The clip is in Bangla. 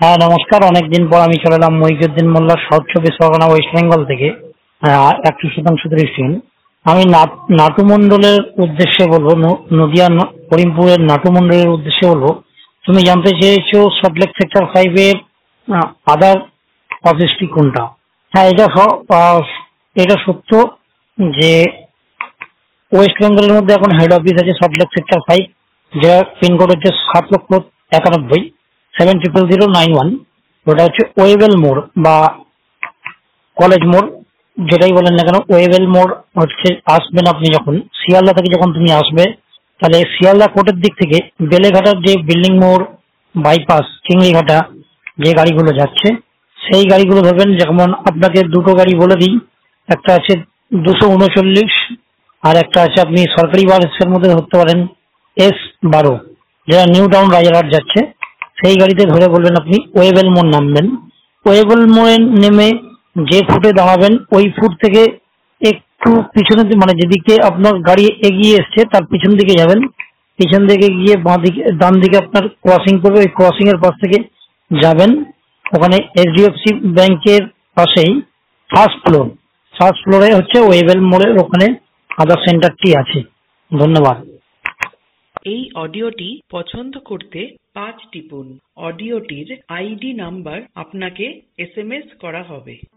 হ্যাঁ, নমস্কার। অনেকদিন পর আমি চলে এলাম মহিউদ্দিন মোল্লার সাউথ চব্বিশ পরগনা ওয়েস্ট বেঙ্গল থেকে 100% স্টুডেন্ট। আমি নাটু মন্ডলের উদ্দেশ্যে বলবো, নদিয়া করিমপুরের নাটু মন্ডলের উদ্দেশ্যে বলবো, তুমি জানতে চেয়েছো সল্টলেক সেক্টর 5 এর আদার অফিসটি কোনটা। হ্যাঁ, এটা সত্য যে ওয়েস্ট বেঙ্গলের মধ্যে এখন হেড অফিস আছে সল্টলেক সেক্টর 5, যার পিনকোড হচ্ছে 7,91,000 70091। ওটা হচ্ছে ওয়েবেল মোড় বা কলেজ মোড়, যেটাই বলেন না কেন। ওয়েবেল মোড় হচ্ছে, আসবেন আপনি যখন শিয়ালদা থেকে, যখন তুমি আসবে, তাহলে শিয়ালদা কোর্টের দিক থেকে বেলেঘাটার যে বিল্ডিং মোড়, বাইপাস, চিংড়িঘাটা যে গাড়িগুলো যাচ্ছে, সেই গাড়িগুলো ধরবেন। যেমন আপনাকে দুটো গাড়ি বলে দিই, একটা আছে 239 আর একটা আছে, আপনি সরকারি বাসের মধ্যে ধরতে পারেন S12, যেটা নিউ টাউন রাজারহাট যাচ্ছে। সেই গাড়িতে ধরে বলবেন আপনি ওয়েবেল মোড় নামবেন। ওয়েবেল মোড়ে নেমে যে ফুটে দাঁড়াবেন, ওই ফুট থেকে একটু পিছনের মানে যেদিকে আপনার গাড়ি এগিয়ে এসছে তার পিছন দিকে যাবেন। পিছন দিকে গিয়ে বাঁ দিকে, ডান দিকে আপনার ক্রসিং করবে, ওই ক্রসিং এর পাশ থেকে যাবেন। ওখানে HDFC ব্যাংকের পাশেই ফার্স্ট ফ্লোরে হচ্ছে ওয়েবেল মোড়ের ওখানে আধার সেন্টারটি আছে। ধন্যবাদ। এই অডিওটি পছন্দ করতে 5 টিপুন। অডিওটির ID নাম্বার আপনাকে SMS করা হবে।